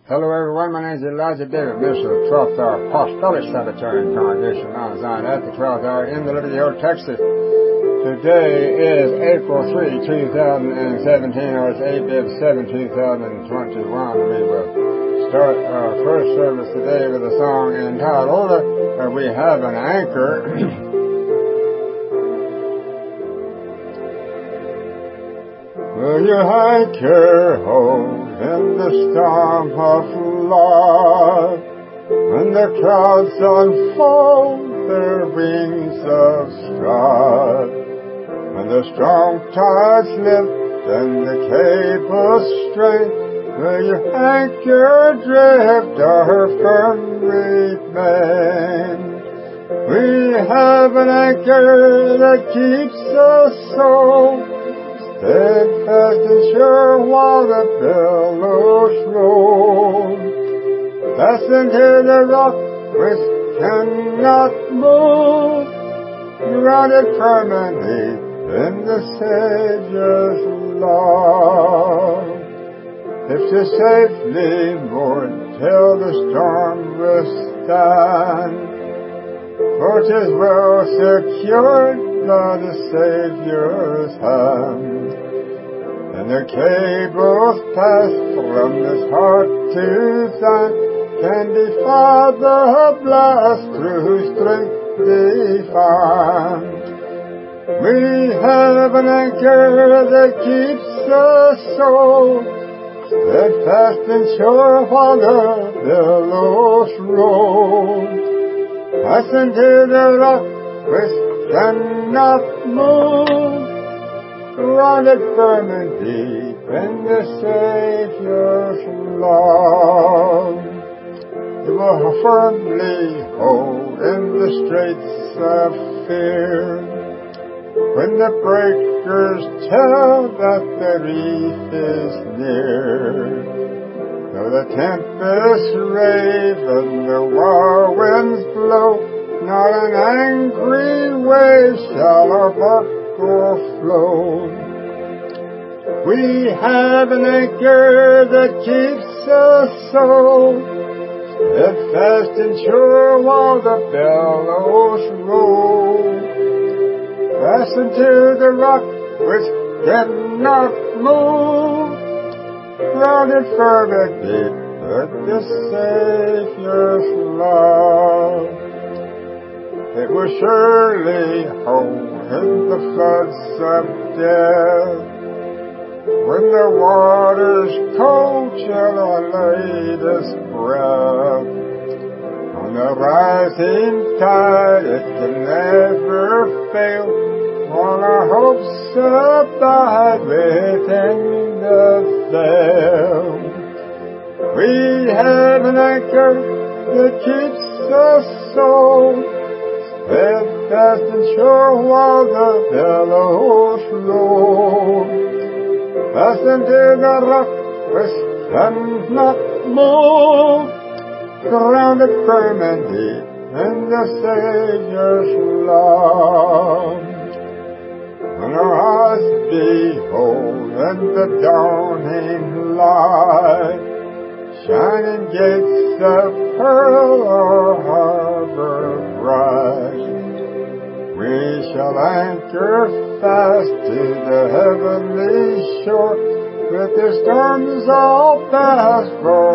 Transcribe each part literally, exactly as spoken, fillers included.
Hello everyone, my name is Elijah David, minister of the twelfth Hour Apostolic Sabbatarian Congregation, Mount Zion at the twelfth Hour in the Liberty Hill, Texas. Today is April third, two thousand seventeen, or it's A B I B seven, two thousand twenty-one. We will start our first service today with a song entitled, uh, We Have an Anchor. Will you anchor hold in the storm of life, when the clouds unfold their wings of strife, when the strong tides lift and the cables strain? Will you anchor drift or firm remain? We have an anchor that keeps us so steadfast and sure while the billows roll, fastened to the rock which cannot move, grounded firmly in the Savior's love. If to safely moored till the storm withstand, for 'tis well secured by the Savior's hand, and the cables passed from this heart to thine can defy the blast through strength divine. We have an anchor that keeps us so steadfast and sure while the billows roll, fastened to the rock which cannot move, grounded firm and deep in the Savior's love. It will firmly hold in the straits of fear, when the breakers tell that the reef is near. Though the tempests rave and the war winds blow, not an angry wave shall our bark o'erflow. We have an anchor that keeps us so steadfast and sure while the billows roll, fastened to the rock which cannot move, grounded firm and deep with the Savior's love. It will surely hold in the floods of death, when the waters cold shall our latest breath. On the rising tide it can never fail, while our hopes abide within the veil. We have an anchor that keeps us so steadfast and sure while the billows roll, fastened to the rock which cannot move, grounded firm and deep in the Savior's love. When our eyes behold in the dawning light, shining gates of pearl or harbor bright, we shall anchor fast to the heavenly shore, with the storms all past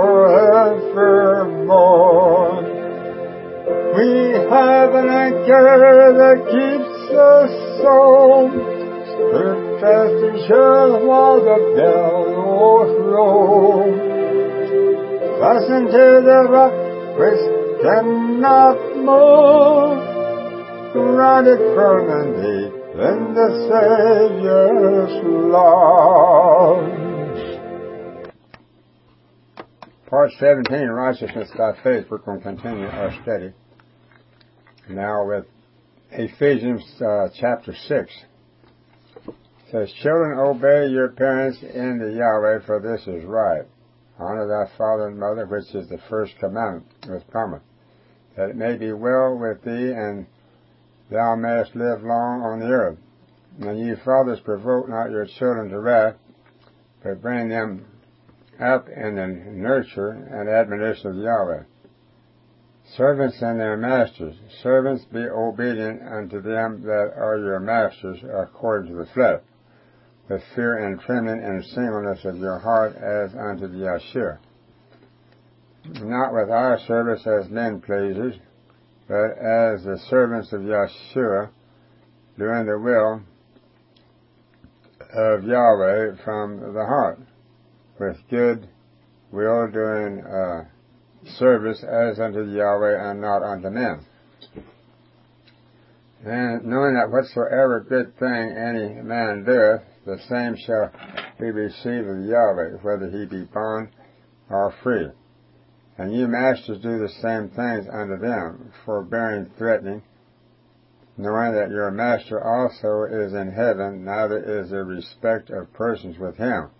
forevermore. We have an anchor that keeps us so steadfast and sure while the billows roll, fastened to the rock which cannot move, grounded firm and deep in the Savior's love. Part seventeen, Righteousness by Faith. We're going to continue our study now with Ephesians uh, chapter six. It says, Children, obey your parents in the Yahweh, for this is right. Honor thy father and mother, which is the first commandment with promise, that it may be well with thee, and thou mayest live long on the earth. And ye fathers, provoke not your children to wrath, but bring them up in the nurture and admonition of Yahweh. Servants and their masters. Servants, be obedient unto them that are your masters according to the flesh, with fear and trembling and singleness of your heart as unto the Yahshua. Not with our service as men pleasers, but as the servants of Yahshua, doing the will of Yahweh from the heart, with good will doing uh, service as unto Yahweh and not unto men. And knowing that whatsoever good thing any man doeth, the same shall be received of Yahweh, whether he be bond or free. And you masters do the same things unto them, forbearing, threatening, knowing that your master also is in heaven, neither is there respect of persons with him.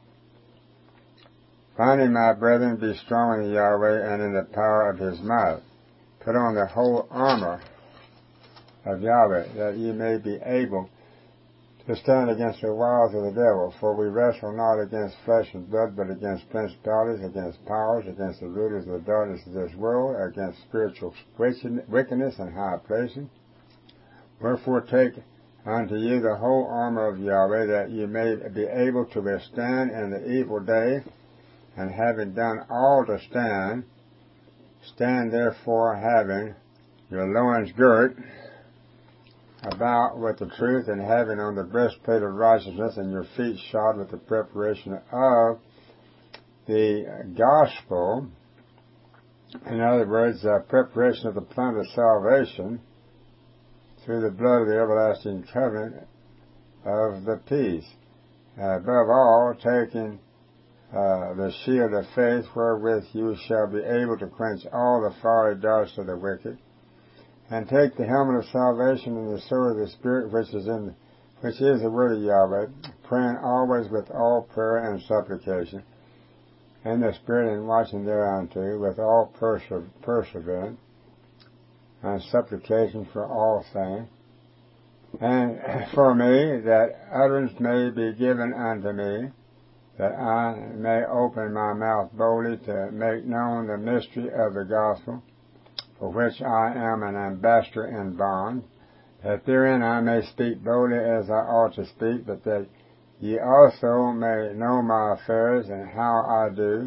Finally, my brethren, be strong in Yahweh and in the power of his might. Put on the whole armor of Yahweh, that ye may be able to stand against the wiles of the devil. For we wrestle not against flesh and blood, but against principalities, against powers, against the rulers of the darkness of this world, against spiritual wickedness in high places. Wherefore take unto you the whole armor of Yahweh, that ye may be able to withstand in the evil day, and having done all to stand, stand therefore having your loins girt about with the truth, and having on the breastplate of righteousness, and your feet shod with the preparation of the gospel. In other words, the preparation of the plan of salvation through the blood of the everlasting covenant of the peace. Uh, above all, taking uh, the shield of faith, wherewith you shall be able to quench all the fiery darts of the wicked, and take the helmet of salvation and the sword of the Spirit, which is in, which is the word of Yahweh, praying always with all prayer and supplication in the Spirit, and watching thereunto with all perse- perseverance and supplication for all things. And for me, that utterance may be given unto me, that I may open my mouth boldly to make known the mystery of the gospel, for which I am an ambassador in bond, that therein I may speak boldly as I ought to speak, but that ye also may know my affairs and how I do.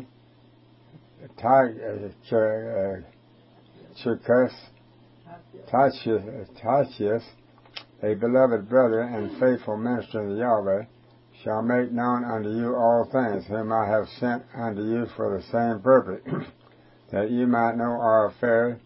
Tychicus, Tychicus, a beloved brother and faithful minister of Yahweh, shall make known unto you all things, whom I have sent unto you for the same purpose, that ye might know our affairs,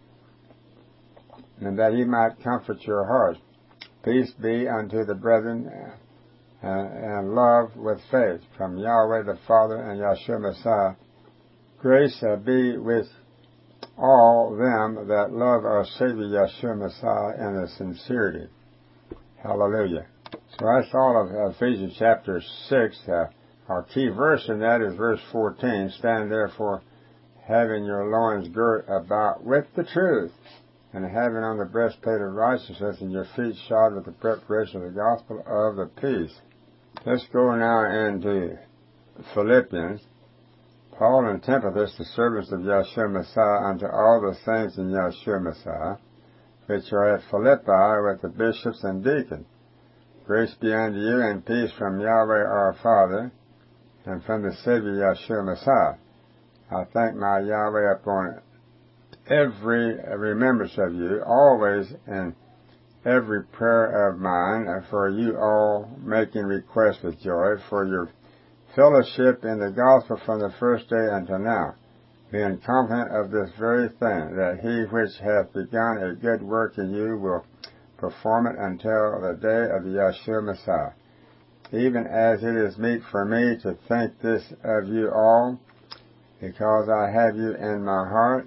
and that he might comfort your hearts. Peace be unto the brethren, uh, and love with faith, from Yahweh the Father and Yahshua Messiah. Grace uh, be with all them that love our Savior Yahshua Messiah in the sincerity. Hallelujah. So that's all of Ephesians chapter six. Uh, our key verse in that is verse fourteen. Stand therefore, having your loins girt about with the truth, and having on the breastplate of righteousness, and your feet shod with the preparation of the gospel of the peace. Let's go now into Philippians. Paul and Timothy, the servants of Yahshua Messiah, unto all the saints in Yahshua Messiah, which are at Philippi with the bishops and deacons. Grace be unto you and peace from Yahweh our Father, and from the Savior Yahshua Messiah. I thank my Yahweh upon every remembrance of you, always in every prayer of mine, for you all making request with joy, for your fellowship in the gospel from the first day until now, being confident of this very thing, that he which hath begun a good work in you will perform it until the day of the Yahshua Messiah. Even as it is meet for me to think this of you all, because I have you in my heart,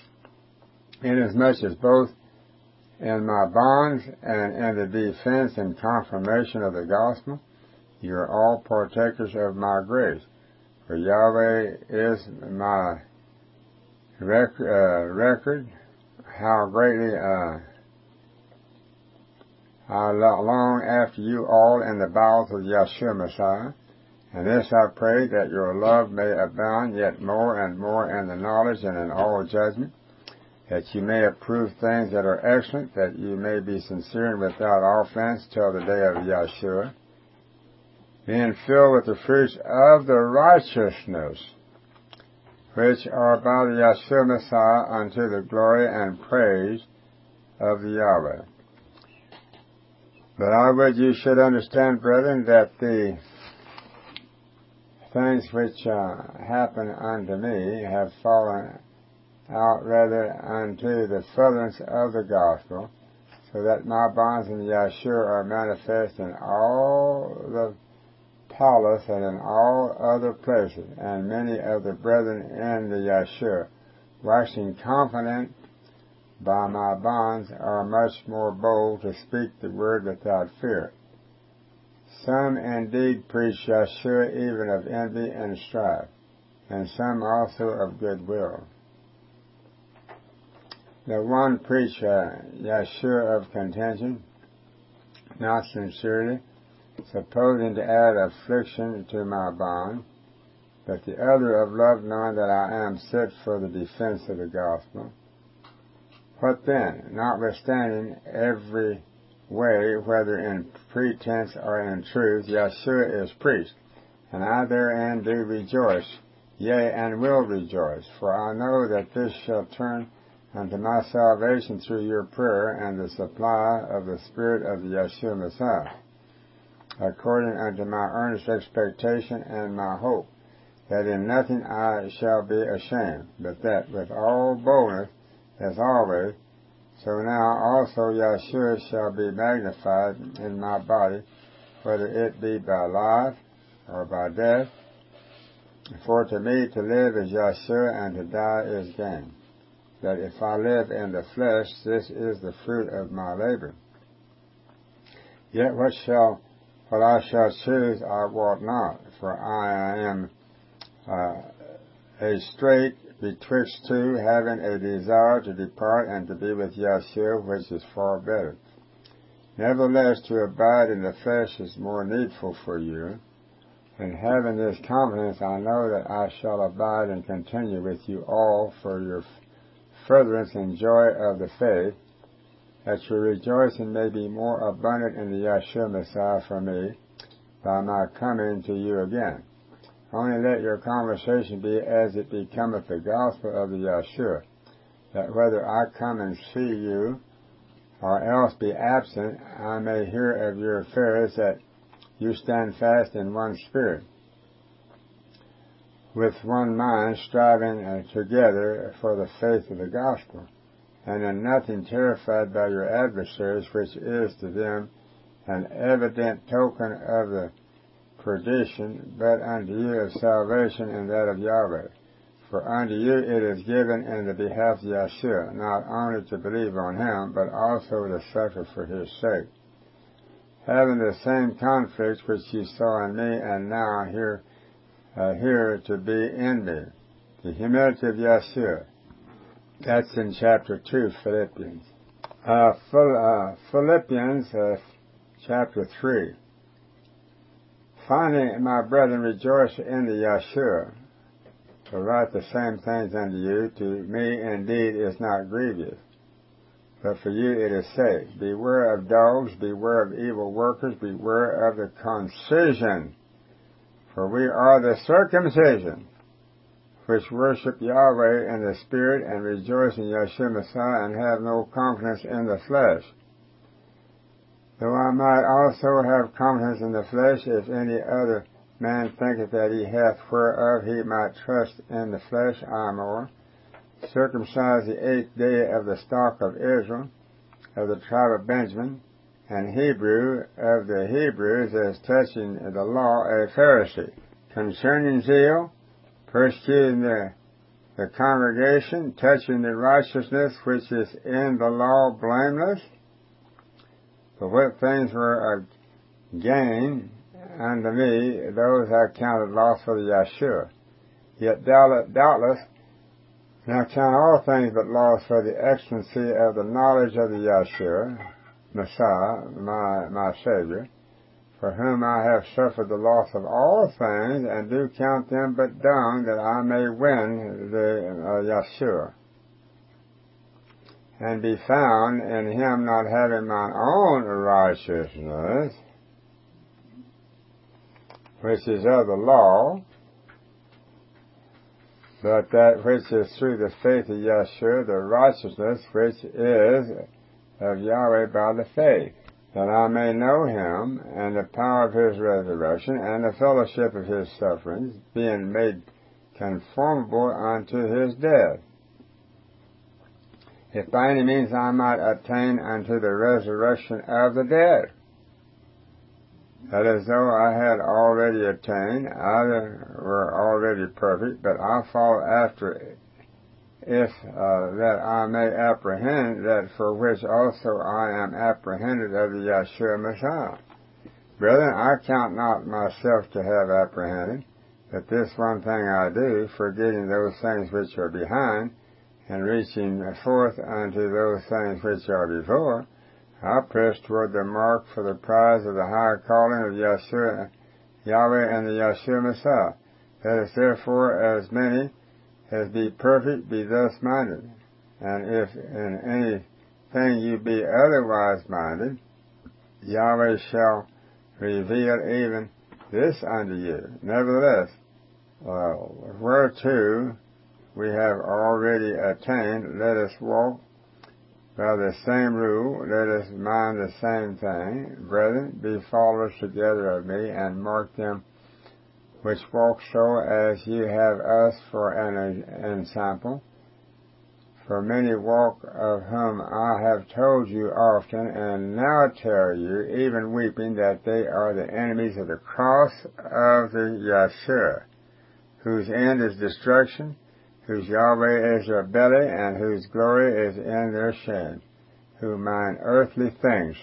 inasmuch as both in my bonds and in the defense and confirmation of the gospel, you are all partakers of my grace. For Yahweh is my rec- uh, record, how greatly uh, I long after you all in the bowels of Yahshua Messiah, And this I pray, that your love may abound yet more and more in the knowledge and in all judgment, that you may approve things that are excellent, that you may be sincere and without offense till the day of Yeshua, being filled with the fruits of the righteousness, which are by the Yeshua Messiah unto the glory and praise of the Yahweh. But I would you should understand, brethren, that the things which uh, happen unto me have fallen out rather unto the furtherance of the gospel, so that my bonds in Yeshua are manifest in all the palace and in all other places, and many of the brethren in the Yeshua, waxing confident by my bonds, are much more bold to speak the word without fear. Some indeed preach Yeshua even of envy and strife, and some also of goodwill. The one preach uh, Yeshua of contention, not sincerely, supposing to add affliction to my bond, but the other of love, knowing that I am set for the defense of the gospel. What then? Notwithstanding every way, whether in pretense or in truth, Yeshua is preached, and I therein do rejoice, yea, and will rejoice, for I know that this shall turn unto my salvation through your prayer and the supply of the Spirit of the Yeshua Messiah, according unto my earnest expectation and my hope, that in nothing I shall be ashamed, but that with all boldness, as always, so now also Yeshua shall be magnified in my body, whether it be by life or by death. For to me to live is Yeshua, and to die is gain. That if I live in the flesh, this is the fruit of my labor. Yet what shall what I shall choose I wot not, for I am uh, a strait betwixt two, having a desire to depart and to be with Yeshua, which is far better. Nevertheless, to abide in the flesh is more needful for you, and having this confidence, I know that I shall abide and continue with you all for your furtherance and joy of the faith, that your rejoicing may be more abundant in the Yeshua Messiah for me, by my coming to you again. Only let your conversation be as it becometh the gospel of the Yeshua, that whether I come and see you, or else be absent, I may hear of your affairs, that you stand fast in one spirit, with one mind, striving uh, together for the faith of the gospel, and in nothing terrified by your adversaries, which is to them an evident token of the perdition, but unto you of salvation in that of Yahweh. For unto you it is given in the behalf of Yeshua, not only to believe on him, but also to suffer for his sake, having the same conflicts which you saw in me, and now here, uh, here to be in me, the humility of Yeshua. That's in chapter two, Philippians. Uh, Philippians, uh, chapter three. Finally, my brethren, rejoice in the Yeshua. To write the same things unto you, to me indeed is not grievous, but for you it is safe. Beware of dogs, beware of evil workers, beware of the concision, for we are the circumcision, which worship Yahweh in the Spirit, and rejoice in Yeshua Messiah, and have no confidence in the flesh. Though I might also have confidence in the flesh, if any other man thinketh that he hath whereof he might trust in the flesh, I more, circumcised the eighth day of the stock of Israel, of the tribe of Benjamin, and Hebrew of the Hebrews, as touching the law, a Pharisee. Concerning zeal, persecuting the, the congregation, touching the righteousness which is in the law, blameless. For what things were a gain unto me, those I counted loss for the Yeshua. Yet doubtless, I count all things but loss for the excellency of the knowledge of the Yeshua, Messiah, my, my Savior, for whom I have suffered the loss of all things, and do count them but dung, that I may win the uh, Yeshua, and be found in him, not having my own righteousness, which is of the law, but that which is through the faith of Yeshua, the righteousness which is of Yahweh by the faith, that I may know him, and the power of his resurrection, and the fellowship of his sufferings, being made conformable unto his death, if by any means I might attain unto the resurrection of the dead. That is, though I had already attained, I were already perfect, but I follow after, if uh, that I may apprehend that for which also I am apprehended of the Yeshua Messiah. Brethren, I count not myself to have apprehended, but this one thing I do, forgetting those things which are behind, and reaching forth unto those things which are before, I press toward the mark for the prize of the high calling of Yeshua, Yahweh and the Yeshua Messiah. Let us therefore, as many as be perfect, be thus minded. And if in anything you be otherwise minded, Yahweh shall reveal even this unto you. Nevertheless, uh, whereto we have already attained, let us walk by the same rule, let us mind the same thing. Brethren, be followers together of me, and mark them which walk so as ye have us for an ensample. For many walk, of whom I have told you often, and now tell you, even weeping, that they are the enemies of the cross of the Yeshua, whose end is destruction, whose Yahweh is their belly, and whose glory is in their shame, who mind earthly things.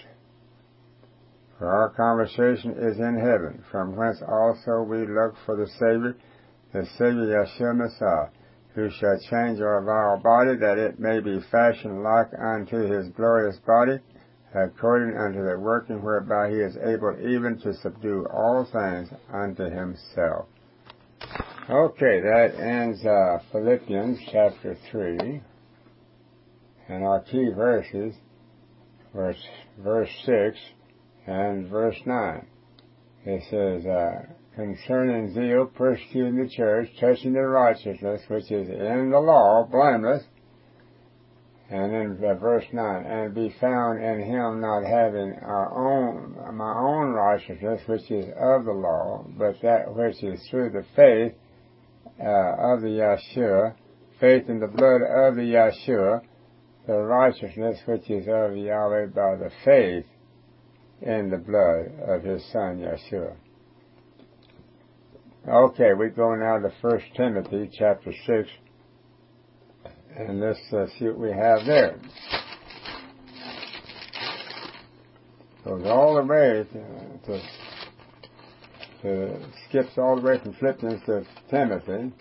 For our conversation is in heaven, from whence also we look for the Savior, the Savior Yeshua Messiah, who shall change our vile body, that it may be fashioned like unto his glorious body, according unto the working whereby he is able even to subdue all things unto himself. Okay, that ends uh, Philippians chapter three, and our key verses, verse, verse six and verse nine. It says, uh, concerning zeal, persecuting the church, touching the righteousness which is in the law, blameless. And then uh, verse nine, and be found in him, not having our own, my own righteousness, which is of the law, but that which is through the faith uh, of the Yeshua, faith in the blood of the Yeshua, the righteousness which is of Yahweh by the faith in the blood of his Son Yeshua. Okay, we go now to First Timothy chapter six, and let's uh, see what we have there. Goes all the way to, to, to skips all the way from Philippians to Timothy,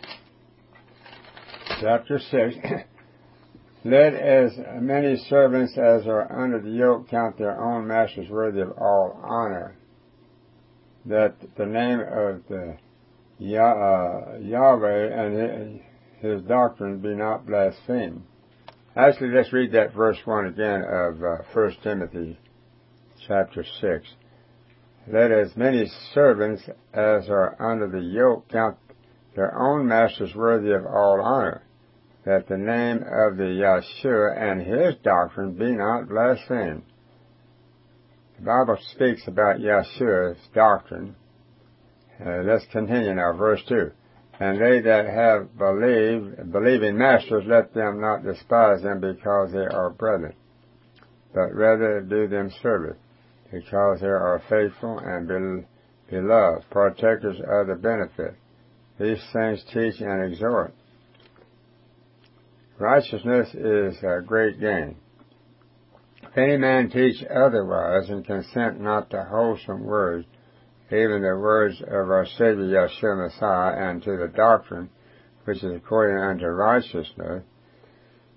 chapter six. Let as many servants as are under the yoke count their own masters worthy of all honor, that the name of the Yah, uh, Yahweh and his doctrine be not blasphemed. Actually, let's read that verse one again of uh, First Timothy chapter six. Let as many servants as are under the yoke count their own masters worthy of all honor, that the name of the Yeshua and his doctrine be not blasphemed. The Bible speaks about Yeshua's doctrine. Uh, let's continue now, verse two. And they that have believed, believing masters, let them not despise them because they are brethren, but rather do them service, because they are faithful and be, beloved, partakers of the benefit. These things teach and exhort. Righteousness is a great gain. If any man teach otherwise, and consent not to wholesome words, even the words of our Savior Yeshua Messiah, and to the doctrine which is according unto righteousness,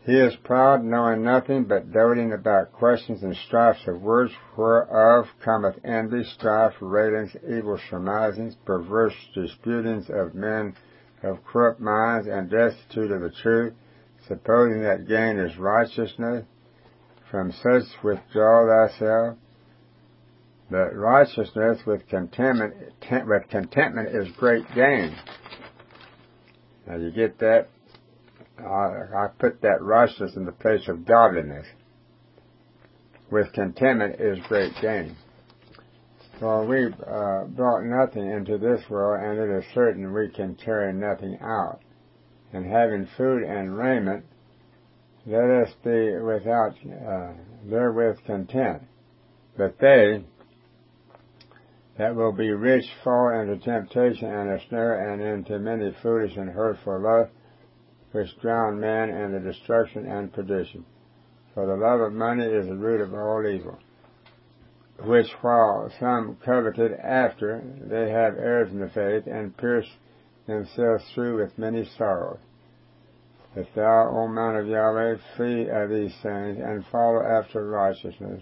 He is proud, knowing nothing, but doting about questions and strifes of words, whereof cometh envy, strife, railings, evil surmisings, perverse disputings of men of corrupt minds, and destitute of the truth, supposing that gain is righteousness. From such withdraw thyself. But righteousness with contentment, with contentment is great gain. Now you get that? Uh, I put that righteousness in the place of godliness. With contentment is great gain. For we uh, brought nothing into this world, and it is certain we can carry nothing out. And having food and raiment, let us be without uh, therewith content. But they that will be rich fall into temptation and a snare, and into many foolish and hurtful lusts, which drown man in the destruction and perdition. For the love of money is the root of all evil, which while some coveted after, they have erred in the faith, and pierced themselves through with many sorrows. If thou, O man of Yahweh, flee of these things, and follow after righteousness.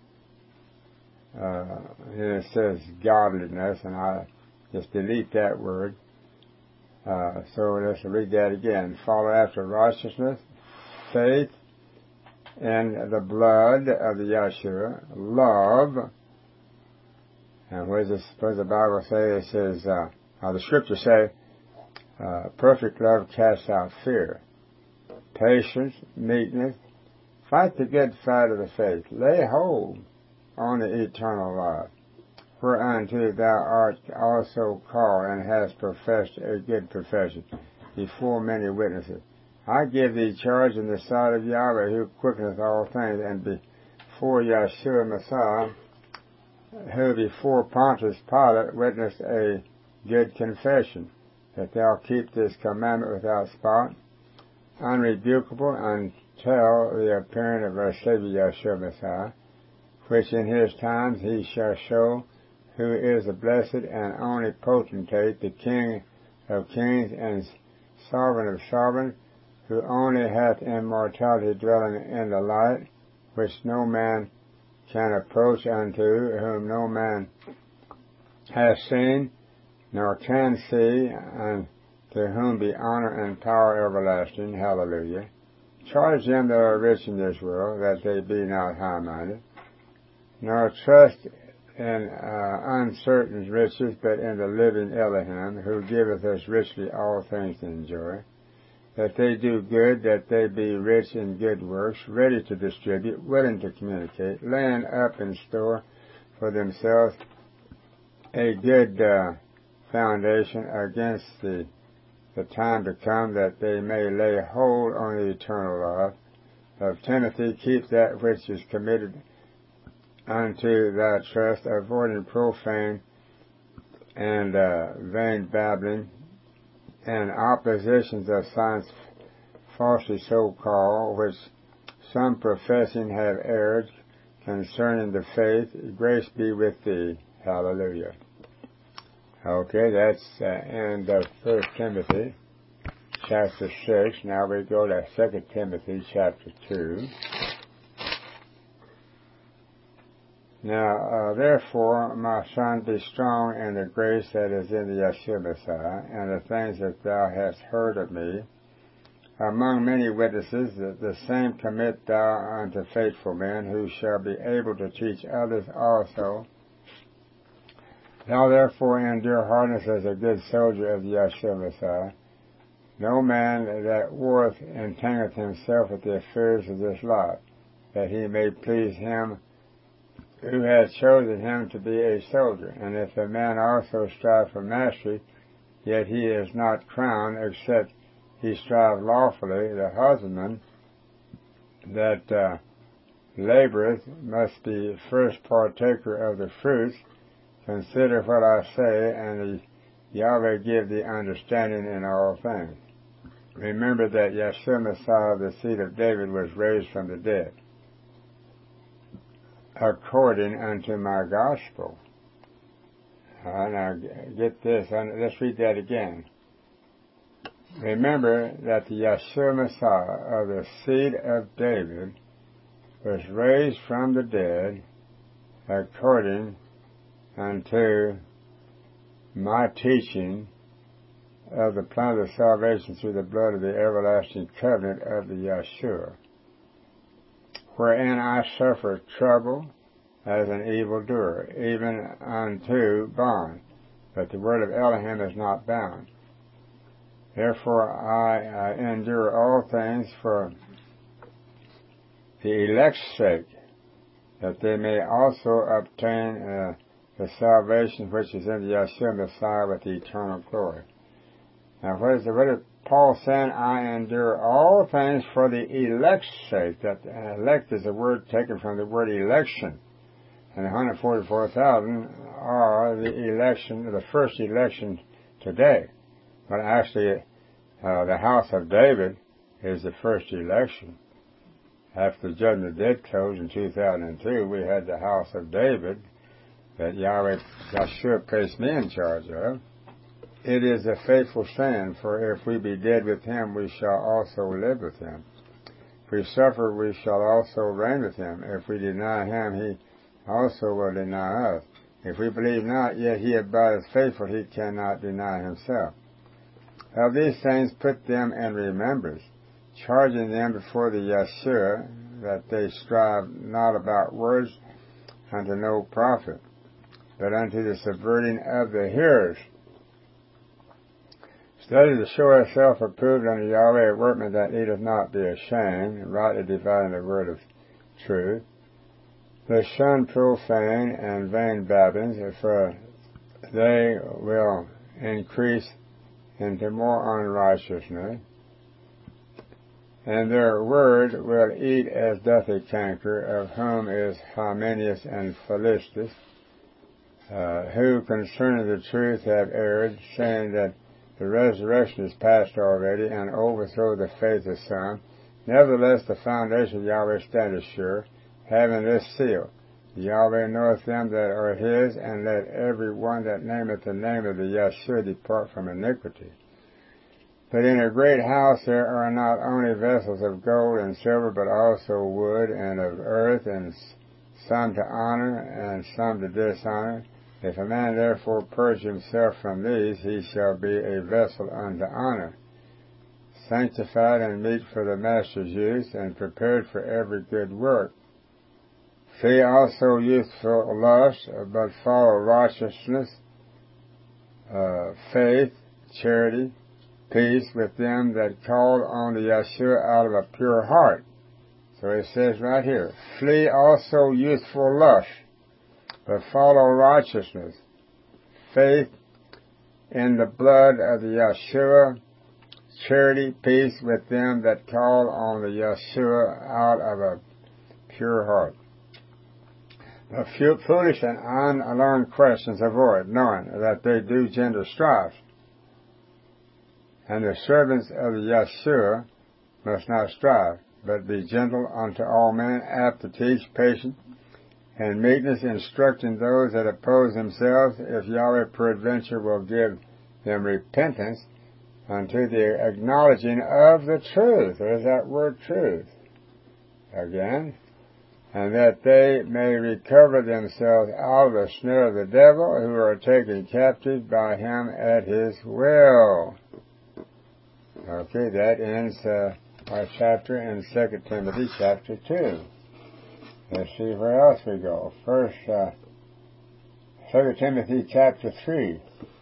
Uh, here it says godliness, and I just delete that word. Uh, so let's read that again. Follow after righteousness, faith in the blood of the Yeshua, love. And what does, what does the Bible say? It says, uh, uh, the scriptures say, uh, perfect love casts out fear. Patience, meekness. Fight the good fight of the faith. Lay hold on the eternal life, whereunto thou art also called, and hast professed a good profession before many witnesses. I give thee charge in the sight of Yahweh, who quickeneth all things, and before Yeshua Messiah, who before Pontius Pilate witnessed a good confession, that thou keep this commandment without spot, unrebukable, until the appearing of our Savior Yeshua Messiah, which in his times he shall show who is the blessed and only potentate, the King of kings and sovereign of sovereigns, who only hath immortality dwelling in the light, which no man can approach unto, whom no man has seen, nor can see, and to whom be honor and power everlasting. Hallelujah. Charge them that are rich in this world, that they be not high-minded, nor trust in uh, uncertain riches, but in the living Elohim, who giveth us richly all things to enjoy, that they do good, that they be rich in good works, ready to distribute, willing to communicate, laying up in store for themselves a good uh, foundation against the, the time to come, that they may lay hold on the eternal life. Of Timothy, keep that which is committed unto thy trust, avoiding profane and uh, vain babbling, and oppositions of science falsely so called, which some professing have erred concerning the faith. Grace be with thee. Hallelujah. Okay, that's the end of First Timothy chapter six. Now we go to Second Timothy chapter two. Now, uh, therefore, my son, be strong in the grace that is in the Yeshua Messiah, and the things that thou hast heard of me, among many witnesses, that the same commit thou unto faithful men, who shall be able to teach others also. Thou therefore endure hardness as a good soldier of the Yeshua Messiah. No man that warreth entangleth himself with the affairs of this life, that he may please him who has chosen him to be a soldier. And if a man also strive for mastery, yet he is not crowned, except he strive lawfully. The husbandman that uh, laboreth must be first partaker of the fruits. Consider what I say, and the Yahweh give thee understanding in all things. Remember that Yeshua Messiah, the seed of David, was raised from the dead, according unto my gospel. Uh, now, get this. Let's read that again. remember that the Yeshua Messiah of the seed of David was raised from the dead according unto my teaching of the plan of salvation through the blood of the everlasting covenant of the Yeshua, wherein I suffer trouble as an evildoer, even unto bond. But the word of Elohim is not bound. Therefore I, I endure all things for the elect's sake, that they may also obtain uh, the salvation which is in the Yeshua Messiah with the eternal glory. Now, what is, the, what is Paul saying? I endure all things for the elect's sake. That elect is a word taken from the word election. And the one hundred forty-four thousand are the election, the first election today. But actually, uh, the house of David is the first election. After the judgment did close in two thousand two, we had the house of David that Yahweh Yeshua placed me in charge of. It is a faithful saying, for if we be dead with him, we shall also live with him. If we suffer, we shall also reign with him. If we deny him, he also will deny us. If we believe not, yet he abideth faithful, he cannot deny himself. Of these things put them in remembrance, charging them before the Yeshua that they strive not about words unto no profit, but unto the subverting of the hearers. Study to show ourselves approved unto Yahweh, a workman that needeth not be ashamed, and rightly dividing the word of truth. They shun profane and vain babblings, for they will increase into more unrighteousness, and their word will eat as doth a canker, of whom is Hymenaeus and Philistus, uh, who concerning the truth have erred, saying that the resurrection is past already, and overthrow the faith of some. Nevertheless, the foundation of Yahweh standeth sure, having this seal: Yahweh knoweth them that are his, and let every one that nameth the name of the Yeshua depart from iniquity. But in a great house there are not only vessels of gold and silver, but also wood and of earth, and some to honor and some to dishonor. If a man therefore purge himself from these, he shall be a vessel unto honor, sanctified and meet for the master's use, and prepared for every good work. Flee also youthful lust, but follow righteousness, uh, faith, charity, peace with them that call on the Yeshua out of a pure heart. So it says right here, flee also youthful lust, but follow righteousness, faith in the blood of the Yeshua, charity, peace with them that call on the Yeshua out of a pure heart. The foolish and unlearned questions avoid, knowing that they do gender strife. And the servants of the Yeshua must not strive, but be gentle unto all men, apt to teach, patient, and meekness, instructing those that oppose themselves, if Yahweh peradventure will give them repentance unto the acknowledging of the truth. There's that word truth again. And that they may recover themselves out of the snare of the devil, who are taken captive by him at his will. Okay, that ends uh, our chapter in Second Timothy chapter two. Let's see where else we go. First, uh, Second Timothy chapter three.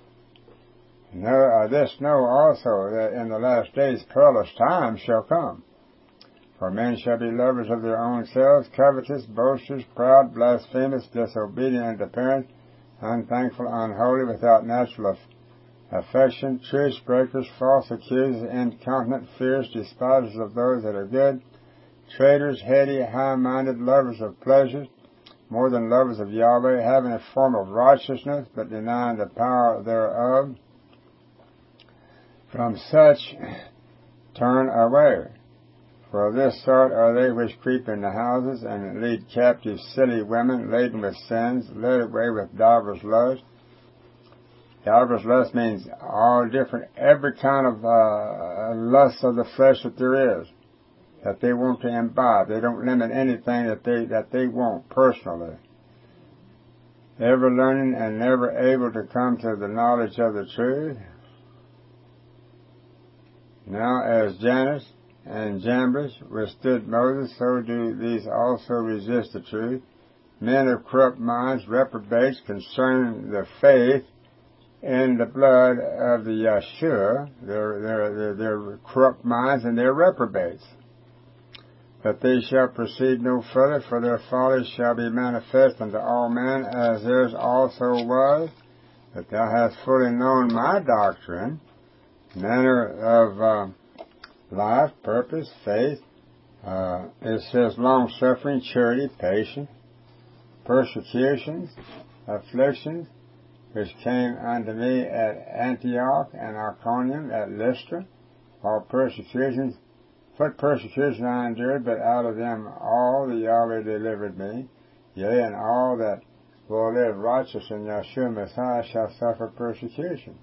Know, uh, this know also that in the last days perilous times shall come. For men shall be lovers of their own selves, covetous, boasters, proud, blasphemous, disobedient unto parents, unthankful, unholy, without natural affection, truce breakers, false accusers, incontinent, fierce, despisers of those that are good, traitors, heady, high-minded, lovers of pleasures, more than lovers of Yahweh, having a form of righteousness, but denying the power thereof. From such turn away. For of this sort are they which creep into houses, and lead captive silly women, laden with sins, led away with divers lusts, Yahweh's lust means all different, every kind of uh, lust of the flesh that there is, that they want to imbibe. They don't limit anything that they that they want personally. Ever learning and never able to come to the knowledge of the truth. Now, as Jannes and Jambres withstood Moses, so do these also resist the truth. Men of corrupt minds, reprobates concerning the faith in the blood of the Yeshua. They're, they're, they're, they're corrupt minds and they're reprobates. But they shall proceed no further, for their folly shall be manifest unto all men, as theirs also was. But thou hast fully known my doctrine, manner of uh, life, purpose, faith. Uh, it says long-suffering, charity, patience, persecutions, afflictions, which came unto me at Antioch and Iconium, at Lystra, all persecutions. What persecution I endured, but out of them all the Yahweh delivered me. Yea, and all that will live righteous in Yeshua Messiah shall suffer persecution.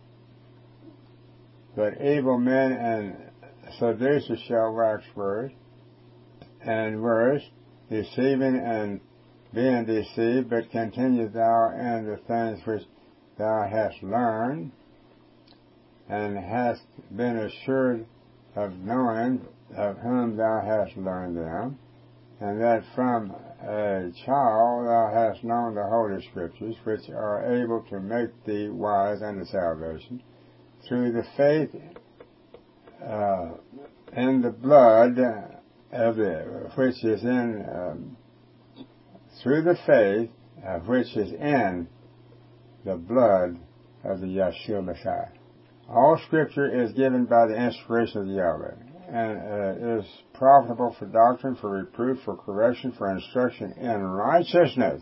But evil men and seducers shall wax worse and worse, deceiving and being deceived, but continue thou in the things which thou hast learned, and hast been assured of knowing of whom thou hast learned them, and that from a child thou hast known the Holy Scriptures, which are able to make thee wise unto salvation, through the faith uh, in the blood of the, which is in, um, through the faith uh, which is in the blood of the Yeshua Messiah. All Scripture is given by the inspiration of Yahweh, and uh, is profitable for doctrine, for reproof, for correction, for instruction in righteousness.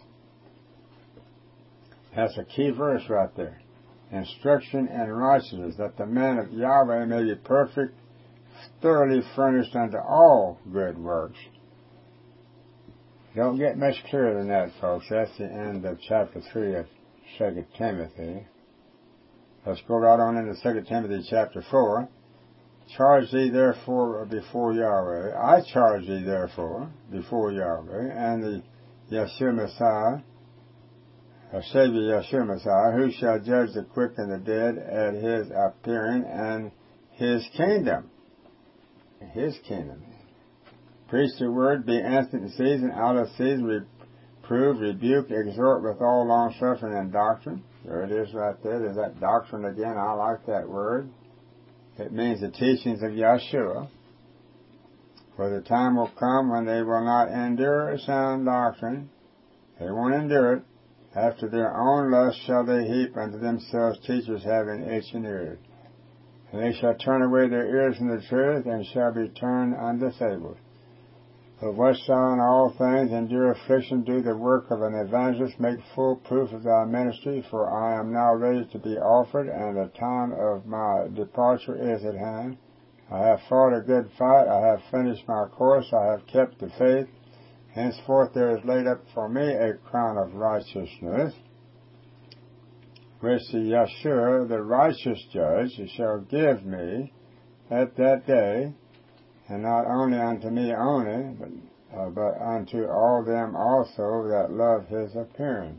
That's a key verse right there. Instruction in righteousness, that the man of Yahweh may be perfect, thoroughly furnished unto all good works. Don't get much clearer than that, folks. That's the end of chapter three of Second Timothy. Let's go right on into Second Timothy chapter four. Charge thee therefore before Yahweh. I charge thee therefore before Yahweh and the Yeshua Messiah, our Savior Yeshua Messiah, who shall judge the quick and the dead at his appearing and his kingdom. His kingdom. Preach the word, be instant in season, out of season, reprove, rebuke, exhort with all long suffering and doctrine. There it is right there. There's that doctrine again. I like that word. It means the teachings of Yeshua. For the time will come when they will not endure sound doctrine. They won't endure it. After their own lust shall they heap unto themselves teachers having itching ears. And they shall turn away their ears from the truth, and shall be turned unto fables. But what shall in all things endure affliction, do the work of an evangelist, make full proof of thy ministry, for I am now ready to be offered, and the time of my departure is at hand. I have fought a good fight, I have finished my course, I have kept the faith. Henceforth there is laid up for me a crown of righteousness, which the Yeshua, the righteous judge, shall give me at that day, and not only unto me only, but, uh, but unto all them also that love his appearing.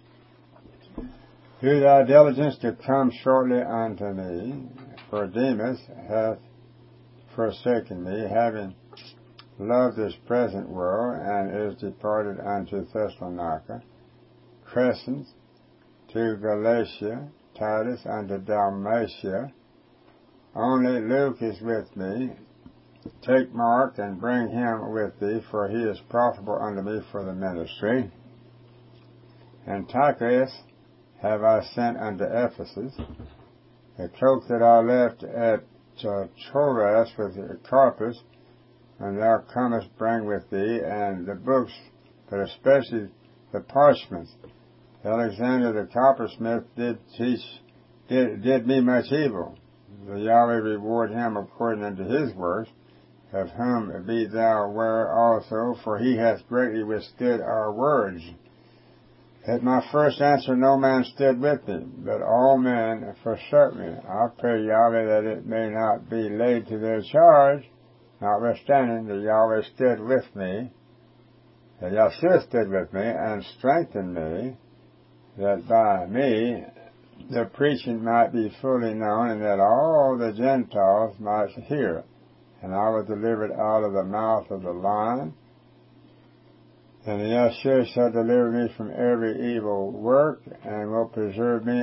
Do thy diligence to come shortly unto me, for Demas hath forsaken me, having loved this present world, and is departed unto Thessalonica. Crescens to Galatia, Titus unto Dalmatia. Only Luke is with me. Take Mark and bring him with thee, for he is profitable unto me for the ministry. And Tychicus have I sent unto Ephesus. The cloak that I left at uh, Troas with Carpus, when thou comest, bring with thee, and the books, but especially the parchments. Alexander the coppersmith did teach, did, did me much evil. The Yahweh reward him according unto his works, of whom be thou aware also, for he hath greatly withstood our words. At my first answer, no man stood with me, but all men forsook me. I pray Yahweh that it may not be laid to their charge, notwithstanding that Yahweh stood with me, that Yahshua stood with me and strengthened me, that by me the preaching might be fully known, and that all the Gentiles might hear. And I was delivered out of the mouth of the lion. And Yahshua shall deliver me from every evil work, and will preserve me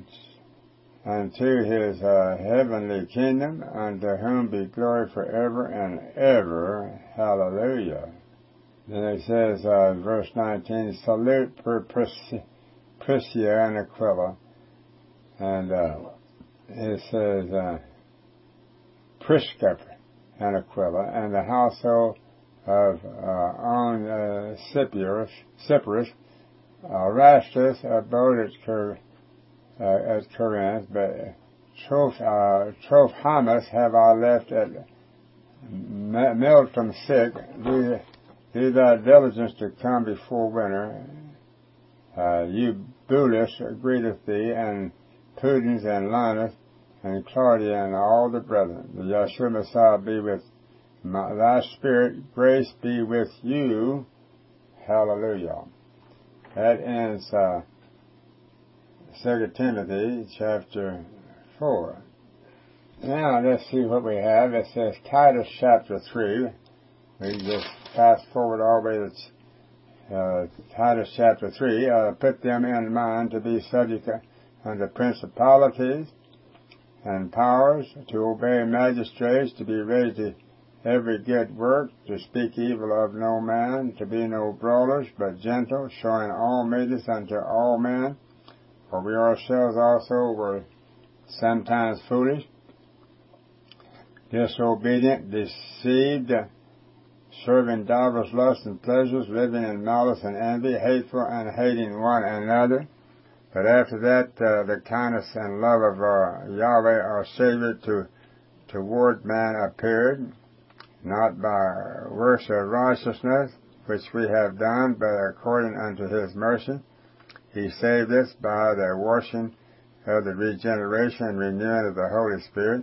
unto his uh, heavenly kingdom, unto whom be glory forever and ever. Hallelujah. Then it says, uh, verse nineteen, salute per Priscilla and Aquila. And uh, it says, uh, Prisca and Aquila, and the household of uh, on uh, Cyprus, Cyprus, uh, Erastus abode at, Cor- uh, at Corinth, but Troph- uh, Trophimus have I left at M- Milton sick. Do, do thy diligence to come before winter. Uh, Eubulus greeteth thee, and Pudens and Linus, and Claudia, and all the brethren. The Yahshua Messiah be with My, thy spirit, grace be with you. Hallelujah. That ends uh, Second Timothy chapter four. Now let's see what we have. It says Titus chapter three. We just fast forward all the way to uh, Titus chapter three. Uh, put them in mind to be subject unto principalities and powers, to obey magistrates, to be ready to every good work, to speak evil of no man, to be no brawlers, but gentle, showing all meekness unto all men. For we ourselves also were sometimes foolish, disobedient, deceived, serving divers lusts and pleasures, living in malice and envy, hateful and hating one another. But after that, uh, the kindness and love of uh, Yahweh our Savior to toward man appeared, not by works of righteousness, which we have done, but according unto his mercy. He saved us by the washing of the regeneration and renewing of the Holy Spirit,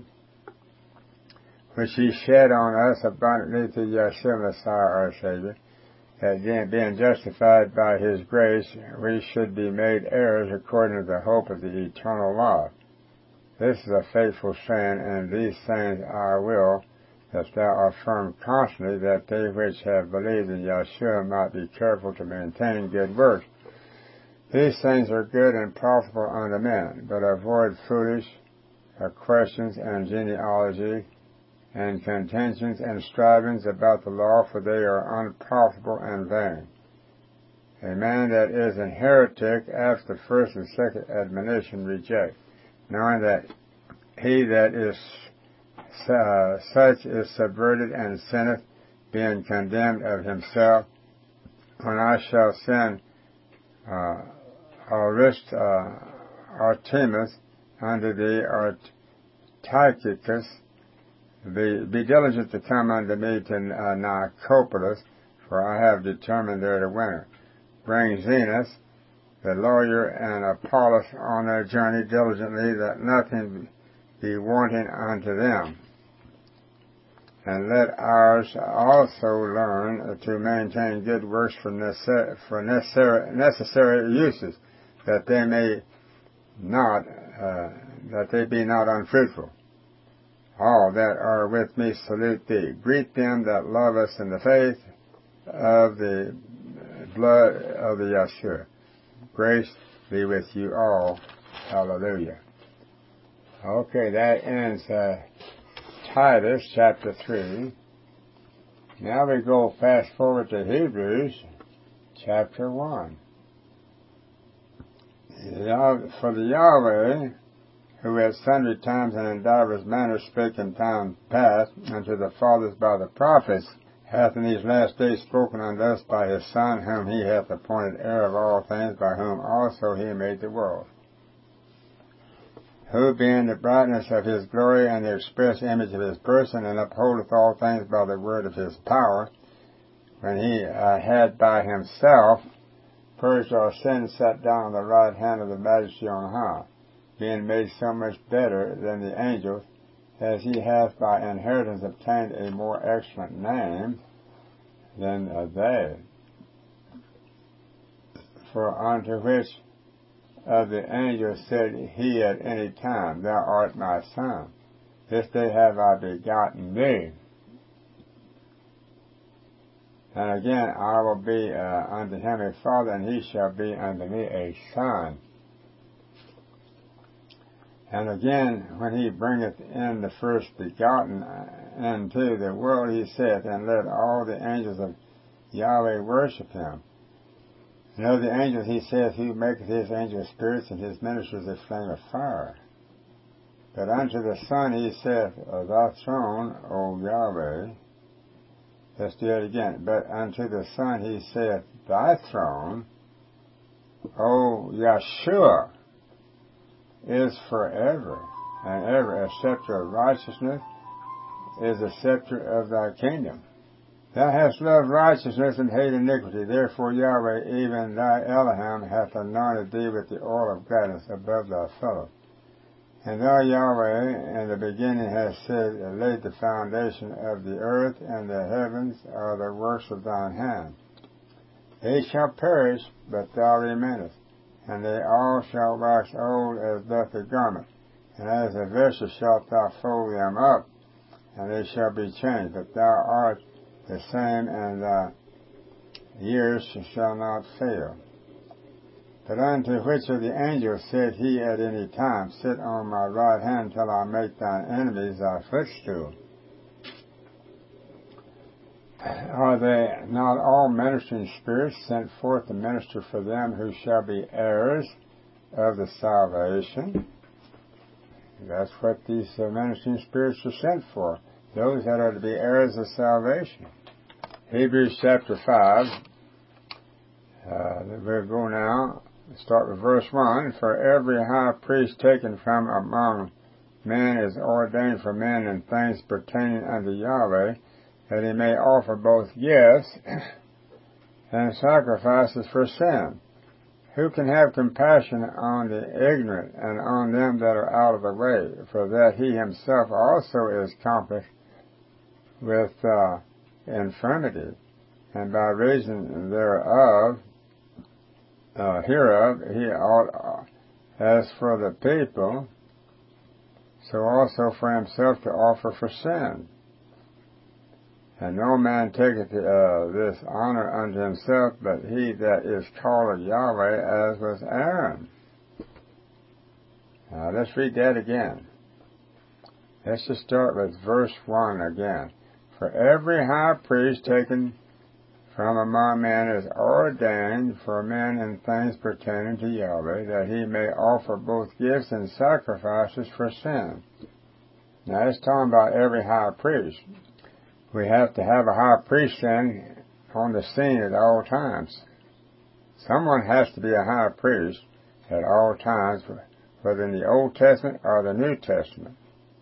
which he shed on us abundantly through Yahshua Messiah our Savior, that being justified by his grace, we should be made heirs according to the hope of the eternal life. This is a faithful saying, and these things I will, that thou affirm constantly, that they which have believed in Yahshua might be careful to maintain good works. These things are good and profitable unto men, but avoid foolish uh, questions and genealogy, and contentions and strivings about the law, for they are unprofitable and vain. A man that is an heretic after the first and second admonition reject, knowing that he that is uh, such is subverted and sinneth, being condemned of himself. When I shall send uh, Arist, uh, Artemis unto thee, or Tychicus, Be, be diligent to come unto me to uh, Nicopolis, for I have determined there to winter. Bring Zenas, the lawyer, and Apollos on their journey diligently, that nothing be wanting unto them. And let ours also learn to maintain good works for, necess- for necessary, necessary uses, that they may not, uh, that they be not unfruitful. All that are with me salute thee. Greet them that love us in the faith of the blood of the Yahshua. Grace be with you all. Hallelujah. Okay, that ends uh, Titus chapter three. Now we go fast forward to Hebrews chapter one. For the Yahweh, who at sundry times and in divers manners spake in time past unto the fathers by the prophets, hath in these last days spoken unto us by his Son, whom he hath appointed heir of all things, by whom also he made the world. Who being the brightness of his glory and the express image of his person, and upholdeth all things by the word of his power, when he uh, had by himself purged our sins, sat down on the right hand of the Majesty on high, being made so much better than the angels, as he hath by inheritance obtained a more excellent name than they. For unto which of the angels said he at any time, Thou art my son, this day have I begotten thee. And again, I will be uh, unto him a father, and he shall be unto me a son. And again, when he bringeth in the first begotten into the world, he saith, And let all the angels of Yahweh worship him. And of the angels he saith, Who maketh his angels spirits, and his ministers a flame of fire. But unto the Son he saith, Thy throne, O Yahweh. Let's do it again. But unto the Son he saith, Thy throne, O Yeshua, is forever and ever. A scepter of righteousness is the scepter of thy kingdom. Thou hast loved righteousness and hated iniquity. Therefore Yahweh, even thy Elohim, hath anointed thee with the oil of gladness above thy fellows. And thou, Yahweh, in the beginning hast said, laid the foundation of the earth, and the heavens are the works of thine hand. They shall perish, but thou remainest, and they all shall wax old as doth a garment. And as a vesture shalt thou fold them up, and they shall be changed. But thou art the same, and thy years shall not fail. But unto which of the angels said he at any time, Sit on my right hand till I make thine enemies thy footstool? Are they not all ministering spirits sent forth to minister for them who shall be heirs of the salvation? That's what these uh, ministering spirits are sent for, those that are to be heirs of salvation. Hebrews chapter five, uh, we'll go now. Start with verse one. For every high priest taken from among men is ordained for men in things pertaining unto Yahweh, that he may offer both gifts and sacrifices for sin. Who can have compassion on the ignorant and on them that are out of the way? For that he himself also is compassed with uh, infirmity, and by reason thereof, Uh, hereof, he ought, uh, as for the people, so also for himself to offer for sin. And no man taketh uh, this honor unto himself, but he that is called of Yahweh, as was Aaron. Now let's read that again. Let's just start with verse one again. For every high priest taken from among men is ordained for men in things pertaining to Yahweh, that he may offer both gifts and sacrifices for sin. Now, it's talking about every high priest. We have to have a high priest then on the scene at all times. Someone has to be a high priest at all times, whether in the Old Testament or the New Testament.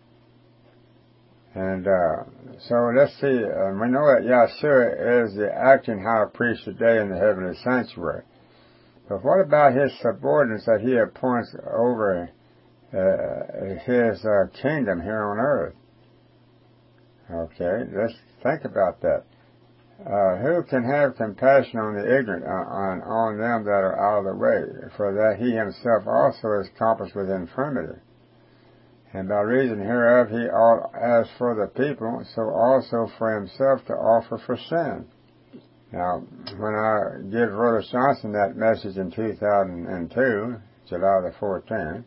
And uh, so let's see, uh, we know that Yeshua is the acting high priest today in the heavenly sanctuary. But what about his subordinates that he appoints over uh, his uh, kingdom here on earth? Okay, let's think about that. Uh, who can have compassion on the ignorant, on, on them that are out of the way? For that he himself also is compassed with infirmity. And by reason hereof he ought, as for the people, so also for himself to offer for sin. Now, when I gave Rhoda Johnson that message in two thousand two, July the fourteenth,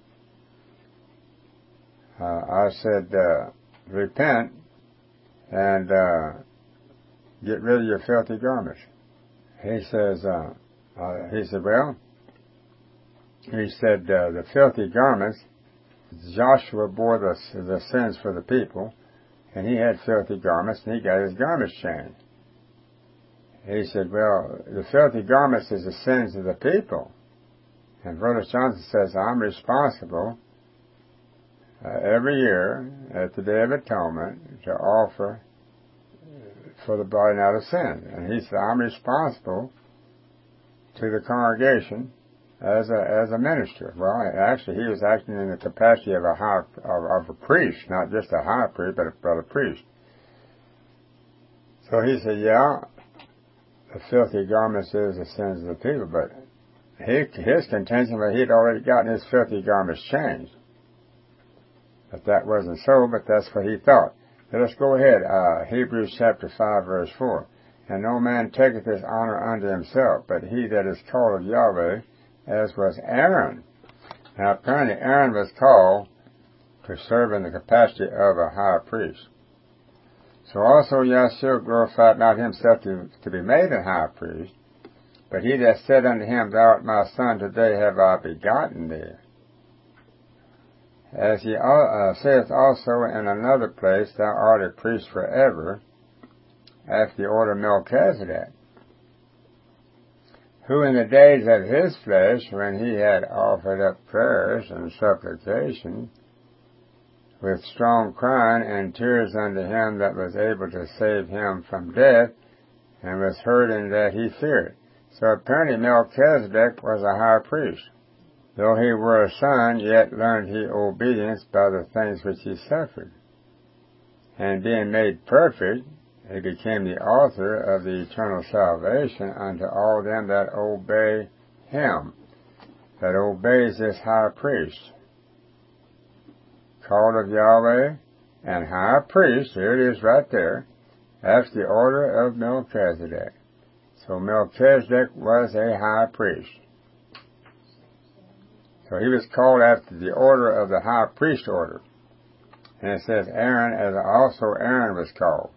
uh, I said, uh, repent and uh, get rid of your filthy garments. He says, uh, uh, he said, well, he said, uh, the filthy garments, Joshua bore the, the sins for the people, and he had filthy garments, and he got his garments changed. He said, well, the filthy garments is the sins of the people. And Brother Johnson says, I'm responsible uh, every year at the Day of Atonement to offer for the blotting out of sin. And he said, I'm responsible to the congregation as a as a minister. Well, actually, he was acting in the capacity of a high of, of a priest, not just a high priest, but a, but a priest. So he said, "Yeah, the filthy garments is the sins of the people," but he, his contention was he'd already gotten his filthy garments changed. But that wasn't so. But that's what he thought. Let us go ahead. Uh, Hebrews chapter five, verse four. And no man taketh his honor unto himself, but he that is called of Yahweh, as was Aaron. Now apparently Aaron was called to serve in the capacity of a high priest. So also Yahshua glorified not himself to, to be made a high priest, but he that said unto him, Thou art my son, today have I begotten thee. As he uh, saith also in another place, Thou art a priest forever, after the order of Melchizedek, who in the days of his flesh, when he had offered up prayers and supplication, with strong crying and tears unto him that was able to save him from death, and was heard in that he feared. So apparently Melchizedek was a high priest. Though he were a son, yet learned he obedience by the things which he suffered. And being made perfect, he became the author of the eternal salvation unto all them that obey him, that obeys this high priest. Called of Yahweh, and high priest, here it is right there, after the order of Melchizedek. So Melchizedek was a high priest. So he was called after the order of the high priest order. And it says Aaron, as also Aaron was called.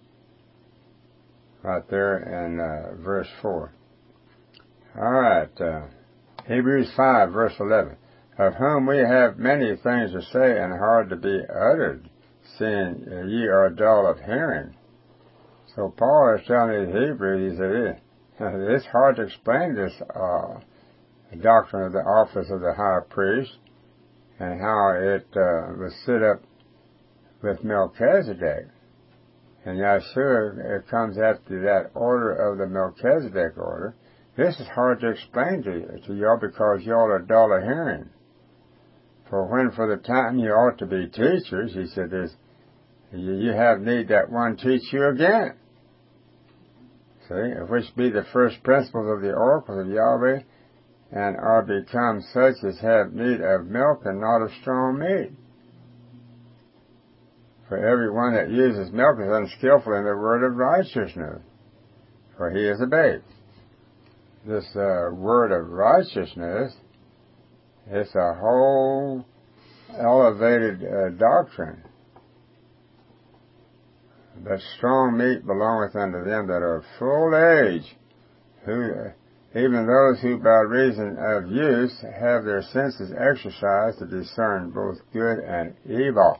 Right there in uh, verse four. All right. Uh, Hebrews five, verse eleven. Of whom we have many things to say and hard to be uttered, seeing ye are dull of hearing. So Paul is telling the Hebrews, he said, it's hard to explain this uh, doctrine of the office of the high priest and how it uh, was set up with Melchizedek. And Yahshua, it comes after that order of the Melchizedek order. This is hard to explain to you, to y'all because y'all are dull of hearing. For when for the time you ought to be teachers, he said, there's, you, you have need that one teach you again. See, which be the first principles of the oracles of Yahweh, and are become such as have need of milk and not of strong meat. For everyone that uses milk is unskillful in the word of righteousness, for he is a babe. This uh, word of righteousness, it's a whole elevated uh, doctrine. But strong meat belongeth unto them that are full age, who, uh, even those who by reason of use have their senses exercised to discern both good and evil.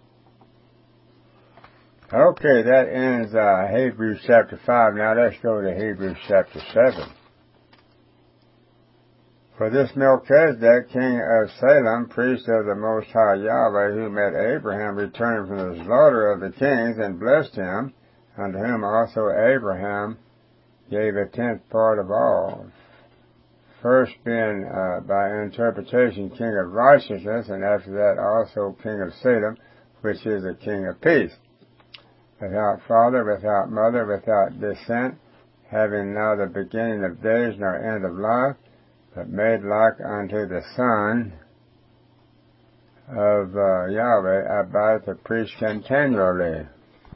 Okay, that ends uh, Hebrews chapter five. Now let's go to Hebrews chapter seven. For this Melchizedek, king of Salem, priest of the Most High Yahweh, who met Abraham returning from the slaughter of the kings, and blessed him, unto whom also Abraham gave a tenth part of all. First being uh, by interpretation king of righteousness, and after that also king of Salem, which is a king of peace. Without father, without mother, without descent, having neither beginning of days nor end of life, but made like unto the Son of uh, Yahweh, abideth a priest continually.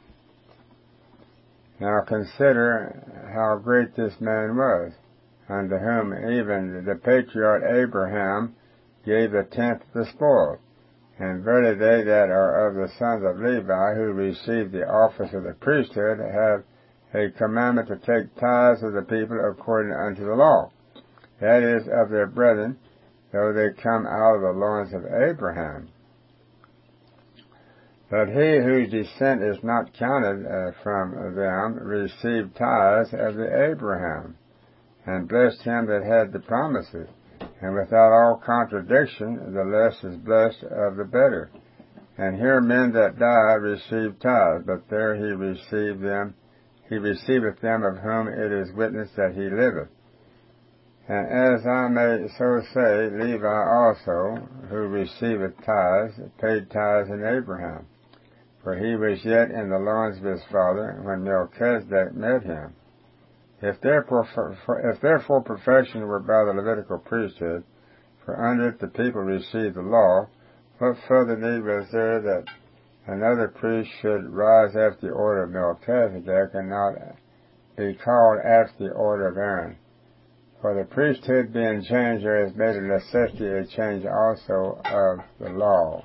Now consider how great this man was, unto whom even the patriarch Abraham gave a tenth of the spoil. And verily they that are of the sons of Levi, who receive the office of the priesthood, have a commandment to take tithes of the people according unto the law. That is, of their brethren, though they come out of the loins of Abraham. But he whose descent is not counted uh, from them received tithes of the Abraham, and blessed him that had the promises. And without all contradiction, the less is blessed of the better. And here men that die receive tithes, but there he received them, he receiveth them of whom it is witnessed that he liveth. And as I may so say, Levi also, who receiveth tithes, paid tithes in Abraham. For he was yet in the loins of his father when Melchizedek met him. If therefore, if therefore perfection were by the Levitical priesthood, for under it the people received the law, what further need was there that another priest should rise after the order of Melchizedek and not be called after the order of Aaron? For the priesthood being changed, there is made a necessity a change also of the law.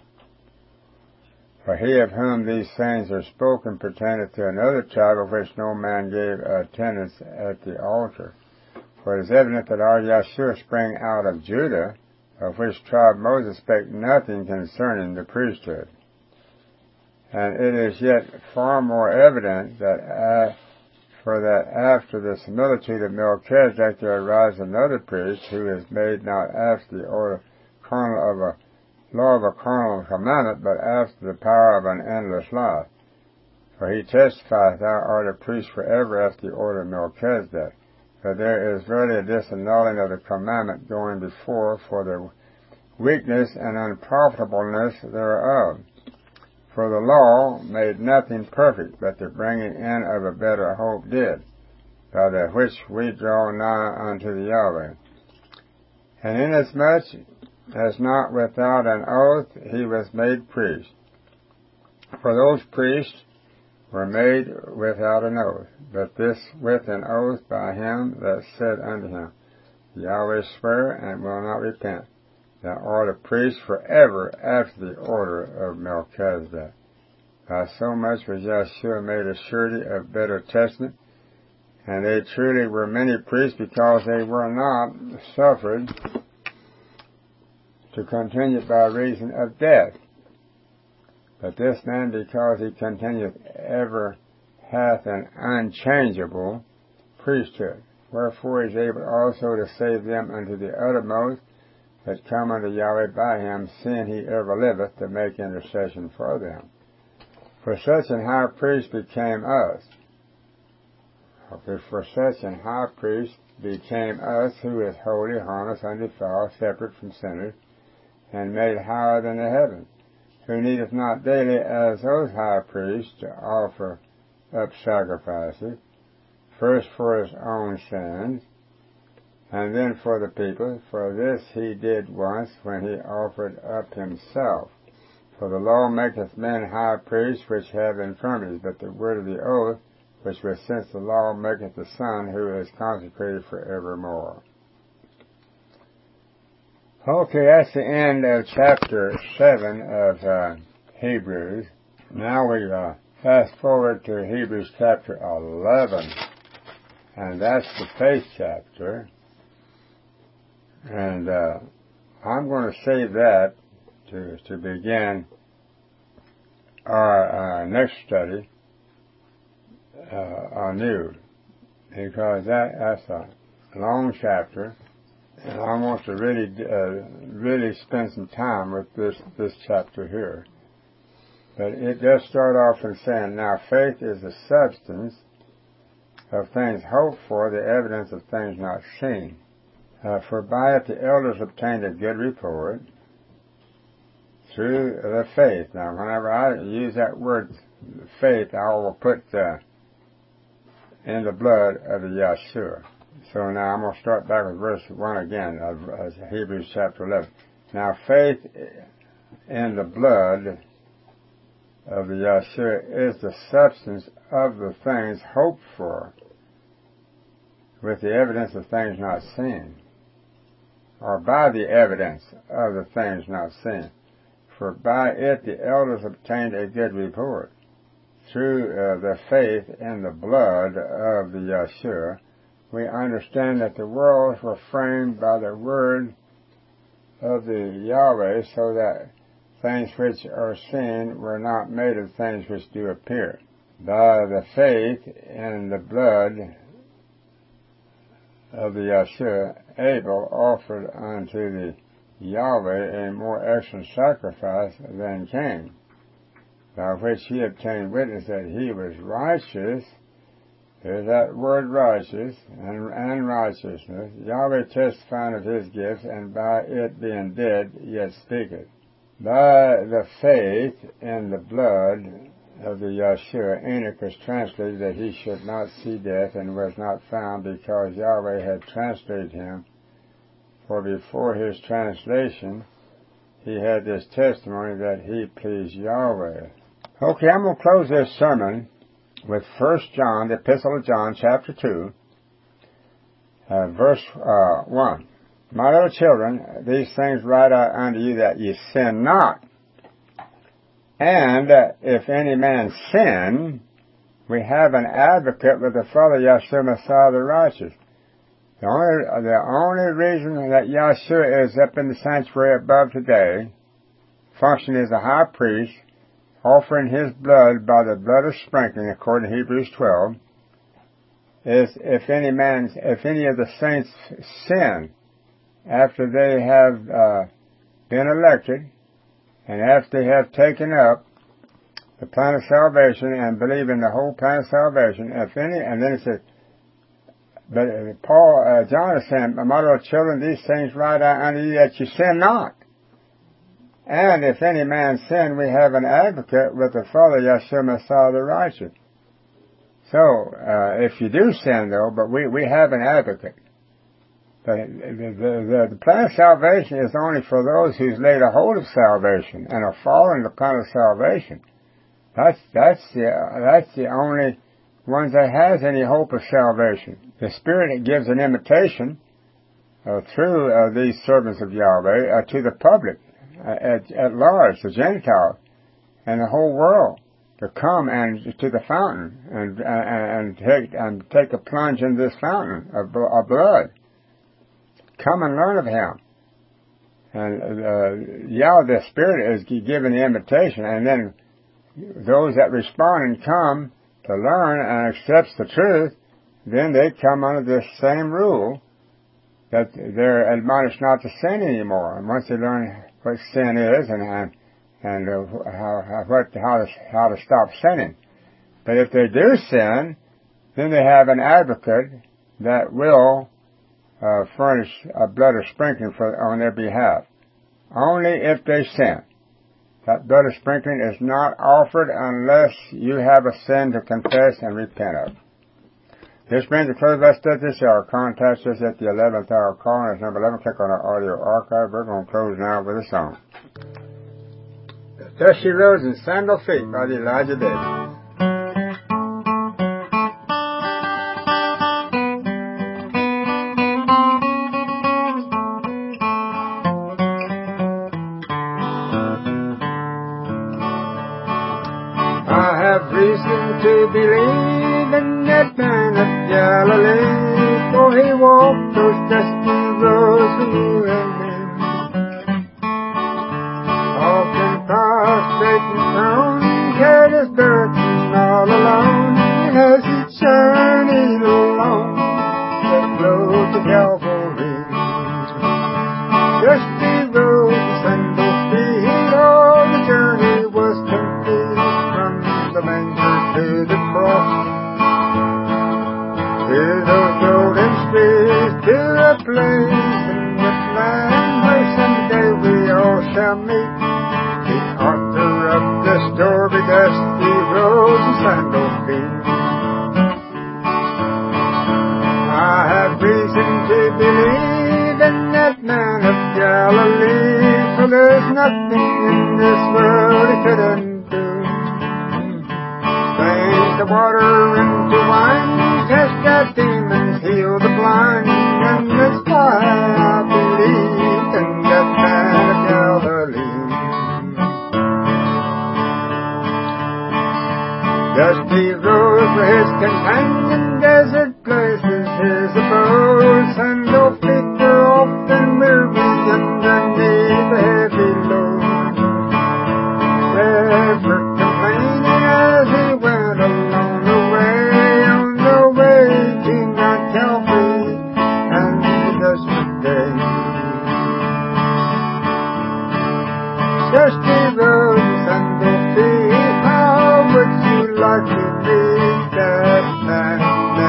For he of whom these things are spoken pertaineth to another tribe of which no man gave attendance at the altar. For it is evident that our Yeshua sprang out of Judah, of which tribe Moses spake nothing concerning the priesthood. And it is yet far more evident that uh, for that after the similitude of Melchizedek there arises another priest, who is made not after the order carnal of a law of a carnal commandment, but after the power of an endless life. For he testifieth, Thou art a priest forever after the order of Melchizedek. For there is verily a disannulling of the commandment going before for the weakness and unprofitableness thereof. For the law made nothing perfect, but the bringing in of a better hope did, by the which we draw nigh unto the Yahweh. And inasmuch as not without an oath he was made priest. For those priests were made without an oath, but this with an oath by him that said unto him, Yahweh swear and will not repent. Thou art a priest forever after the order of Melchizedek. By so much was Yeshua made a surety of better testament, and they truly were many priests because they were not suffered to continue by reason of death. But this man, because he continueth ever, hath an unchangeable priesthood. Wherefore he is able also to save them unto the uttermost that come unto Yahweh by him, seeing he ever liveth to make intercession for them. For such an high priest became us. For such an high priest became us, who is holy, harmless, undefiled, separate from sinners, and made higher than the heavens, who needeth not daily as those high priests to offer up sacrifices, first for his own sins, and then for the people. For this he did once, when he offered up himself. For the law maketh men high priests which have infirmities, but the word of the oath, which was since the law, maketh the Son, who is consecrated for evermore. Okay, that's the end of chapter seven of uh, Hebrews. Now we uh, fast forward to Hebrews chapter eleven, and that's the faith chapter. And uh, I'm going to save that to to begin our uh, next study uh, anew, because that that's a long chapter. And I want to really, uh, really spend some time with this, this chapter here. But it does start off in saying, now faith is the substance of things hoped for, the evidence of things not seen. Uh, for by it the elders obtained a good report through the faith. Now, whenever I use that word faith, I will put uh, in the blood of the Yeshua. So now I'm going to start back with verse one again of uh, Hebrews chapter eleven. Now faith in the blood of the Yeshua is the substance of the things hoped for, with the evidence of things not seen, or by the evidence of the things not seen. For by it the elders obtained a good report. Through uh, the faith in the blood of the Yeshua, we understand that the worlds were framed by the word of the Yahweh, so that things which are seen were not made of things which do appear. By the faith in the blood of the Yeshua, Abel offered unto the Yahweh a more excellent sacrifice than Cain, by which he obtained witness that he was righteous, There's that word righteous and, and righteousness. Yahweh testifying of his gifts, and by it being dead, yet speaketh. By the faith in the blood of the Yeshua, Enoch was translated that he should not see death, and was not found, because Yahweh had translated him. For before his translation, he had this testimony that he pleased Yahweh. Okay, I'm going to close this sermon with First John, the Epistle of John, chapter two, uh, verse uh, one. My little children, these things write I unto you, that ye sin not. And uh, if any man sin, we have an advocate with the Father, Yeshua Messiah the righteous. The only, the only reason that Yeshua is up in the sanctuary above today, functioning as a high priest, offering his blood by the blood of sprinkling, according to Hebrews twelve, is if any man, if any of the saints sin after they have uh, been elected, and after they have taken up the plan of salvation and believe in the whole plan of salvation, if any, and then it says, but Paul, uh, John is saying, my little children, these things write I unto you, that you sin not. And if any man sin, we have an advocate with the Father, Yeshua Messiah the righteous. So, uh, if you do sin, though, but we, we have an advocate. But the, the, the plan of salvation is only for those who's laid a hold of salvation and are following the plan of salvation. That's, that's the, that's the only ones that has any hope of salvation. The Spirit gives an invitation, uh, through, uh, these servants of Yahweh, uh, to the public. At, at large, the Gentiles, and the whole world, to come and to the fountain and and, and take and take a plunge in this fountain of, of blood. Come and learn of Him. And uh, Yahweh, the Spirit, is giving the invitation, and then those that respond and come to learn and accept the truth, then they come under this same rule that they're admonished not to sin anymore. And once they learn what sin is and and, and uh, how how what how to how to stop sinning. But if they do sin, then they have an advocate that will uh, furnish a blood of sprinkling for on their behalf. Only if they sin. That blood of sprinkling is not offered unless you have a sin to confess and repent of. This brings the close of our study this hour. Contact us at the eleventh hour call, and it's number eleven. Click on our audio archive. We're going to close now with a song. Thus she rose in sandal feet by the Elijah David. I have reason to believe in that man of Galilee, for he walked those dusty roads with you and me. Often prostrate and prone, carried his burden all alone, as he journeyed along that road to Calvary. Dusty roads, sandal feet, all the journey was complete, from the manger to the cross. Hear those golden streets to a place in which land where someday we all shall meet. The author of the story, dusty roads and sandal feet. I have reason to believe in that man of Galilee, for there's nothing in this world he couldn't do. Change the water into wine, cast out demons, heal the blind, and that's why I believe in that man of Galilee. Dusty roads were his companion, desert places his abode, sandal feet were often weary underneath a heavy load. Never complaining as he went along the way, on the way to Mount Calvary and the judgment day. Dusty roads, sandal feet, how would you like to meet that man?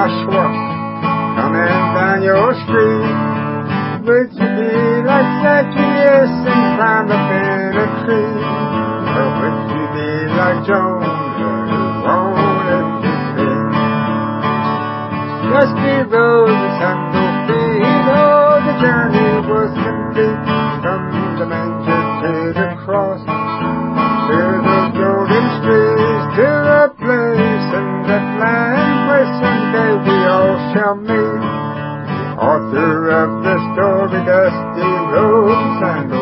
Joshua coming down your street? Would you be like Zacchaeus and climb up in a tree? Or would you be like Jonah who wanted to see? Dusty roads and sandal feet, oh, the journey was complete. From the manger to the cross, to the golden streets, to the place in that land where someday we all shall meet. Author of the story, dusty roads and